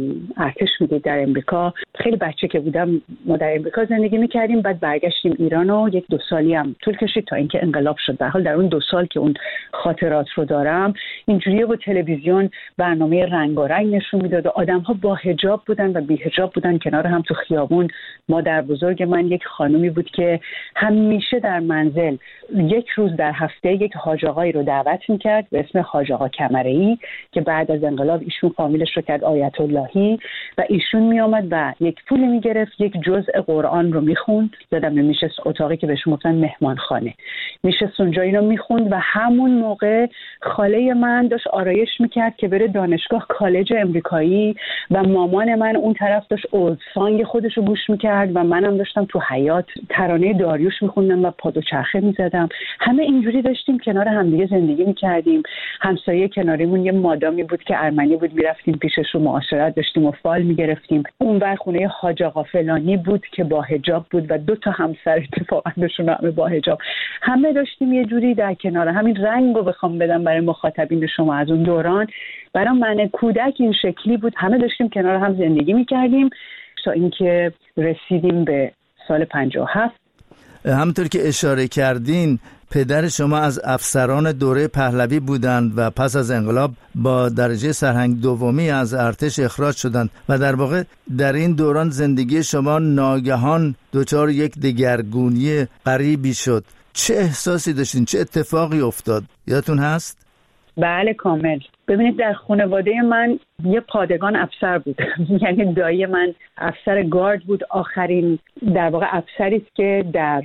ارتش میدید در امریکا، خیلی بچه که بودم ما در امریکا زندگی میکردیم، بعد برگشتیم ایران و 1-2 سالی هم طول کشید تا اینکه انقلاب شد. در حال در اون 2 سال که اون خاطرات رو دارم، اینجوریه با تلویزیون برنامه رنگارنگ نشون میداد و آدم‌ها با حجاب بودن و بی حجاب بودن کنار هم تو خیابون. مادر بزرگ من یک خانومی بود که همیشه در منزل 1 روز در هفته یک حاج آقایی رو دعوت میکرد به اسم حاج آقا کمره‌ای که بعد از انقلاب ایشون فامیلش رو کرد آیت اللهی و ایشون می آمد و یک پول می گرفت، یک جزء قرآن رو می خوند. یادم نمیشه اتاقی که بهشون گفتن مهمانخانه، میشه اونجا اینو می خوند و همون موقع خاله من داشت آرایش میکرد که بره دانشگاه کالج امریکایی و مامان من اون طرف داشت اولد سانگ خودش رو گوش میکرد و منم داشتم تو حیاط ترانه داریوش میخوندم و پادوچرخه میزدم. همه اینجوری داشتیم کنار همدیگه زندگی میکردیم. همسایه کناریمون یه مادامی بود که ارمنی بود، میرفتیم پیشش رو معاشرت داشتیم و فال میگرفتیم. اون ور خونه حاج آقا فلانی بود که با حجاب بود و 2 تا همسر اتفاقا داشتن همه با حجاب. همه داشتیم یه جوری در کنار. همین رنگو بخوام بدم برای مخاطبین شما از اون دوران، برای من کودک این شکلی بود. همه داشتیم کنار هم زندگی میکردیم تا اینکه رسیدیم به سال 57. همونطور که اشاره کردین پدر شما از افسران دوره پهلوی بودند و پس از انقلاب با درجه سرهنگ دومی از ارتش اخراج شدند و در واقع در این دوران زندگی شما ناگهان دچار یک دگرگونی غریبی شد. چه احساسی داشتین؟ چه اتفاقی افتاد؟ یادتون هست؟ بله کامل. ببینید در خانواده من یه پادگان افسر بود. یعنی دایی من افسر گارد بود، آخرین در واقع افسری است که در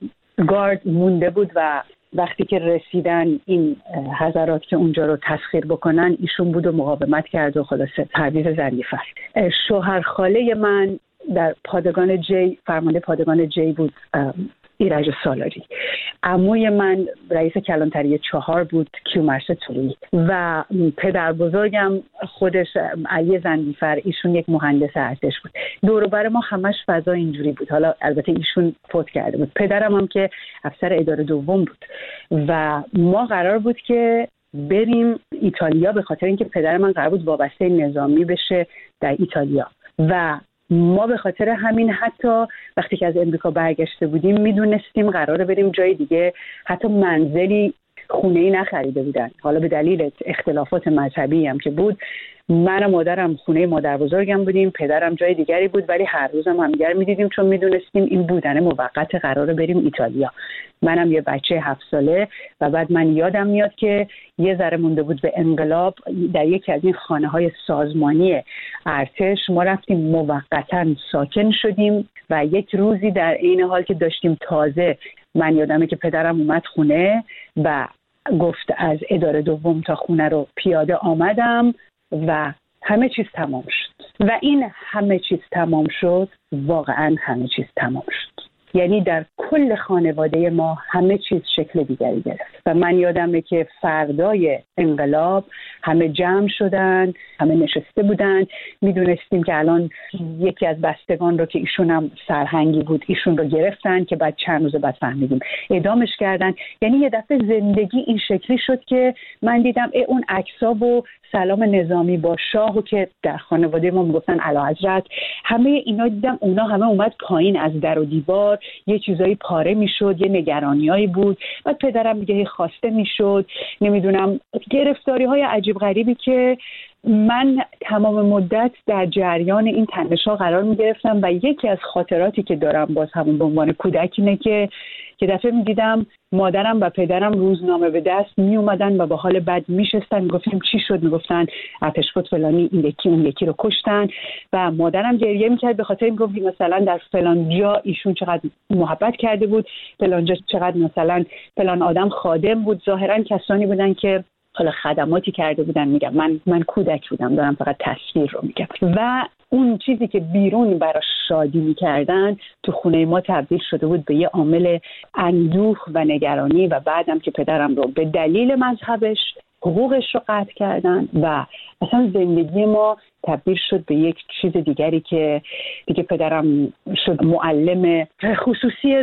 گارد مونده بود و وقتی که رسیدن این حضرات که اونجا رو تسخیر بکنن ایشون بود و مقاومت کرد و خلاصه پرویز زندیفر. شوهر خاله من در پادگان جی، فرمانده پادگان جی بود، ایرج سالاری. عموی من رئیس کلانتری 4 بود، کیومرث طلویی. و پدر بزرگم خودش علی زندیفر، ایشون یک مهندس ارتش بود. دور و بر ما همش فضا اینجوری بود. حالا البته ایشون فوت کرده بود. پدرم هم که افسر اداره دوم بود و ما قرار بود که بریم ایتالیا به خاطر اینکه پدر من قرار بود وابسته نظامی بشه در ایتالیا و ما به خاطر همین حتی وقتی که از امریکا برگشته بودیم میدونستیم قراره بریم جای دیگه، حتی منزلی خونه‌ای نخریده بودن. حالا به دلیل اختلافات مذهبی هم که بود، من و مادرم خونه مادر بزرگم بودیم، پدرم جای دیگری بود، ولی هر روزم همدیگر می‌دیدیم چون میدونستیم این بودن موقت قراره بریم ایتالیا. منم یه بچه 7 ساله و بعد من یادم میاد که یه ذره مونده بود به انقلاب، در یکی از این خانه‌های سازمانی ارتش ما رفتیم موقتاً ساکن شدیم و یک روزی در این حال که داشتیم تازه، من یادمه که پدرم اومد خونه و گفت از اداره دوم تا خونه رو پیاده آمدم و همه چیز تمام شد. و این همه چیز تمام شد، واقعا همه چیز تمام شد. یعنی در کل خانواده ما همه چیز شکل دیگری گرفت. و من یادمه که فردای انقلاب همه جمع شدن، همه نشسته بودن. میدونستیم که الان یکی از بستگان رو که ایشون هم سرهنگی بود ایشون رو گرفتن که بعد چند روز بعد فهمیدیم اعدامش کردن. یعنی یه دفعه زندگی این شکلی شد که من دیدم اون عکس‌ها و سلام نظامی با شاه و که در خانواده ما میگفتن اعلیحضرت، همه اینا دیدم اونا همه اومد پایین از در و دیوار، یه چیزایی پاره میشد، یه نگرانیایی بود. بعد پدرم دیگه خواسته میشد، نمیدونم گرفتاری‌های عجیب غریبی که من تمام مدت در جریان این تنش‌ها قرار می‌گرفتم و یکی از خاطراتی که دارم باز همون به عنوان کودک اینه که دفعه می‌دیدم مادرم و پدرم روزنامه به دست می اومدن و با حال بد میشستن، میگفتیم چی شد؟ میگفتن آتش‌فش فلانی این یکی اون یکی رو کشتن و مادرم گریه میکرد به خاطر این، گفت مثلا در فلان جا ایشون چقدر محبت کرده بود، فلان جا چقدر مثلا فلان آدم خادم بود. ظاهرا کسانی بودن که حالا خدماتی کرده بودن. میگم من کودک بودم، دارم فقط تصویر رو میگم. و اون چیزی که بیرون براش شادی میکردن تو خونه ما تبدیل شده بود به یه عامل اندوه و نگرانی و بعدم که پدرم رو به دلیل مذهبش حقوقش رو قطع کردن و اصلا زندگی ما تبدیل شد به یک چیز دیگری که دیگه پدرم شد معلم خصوصی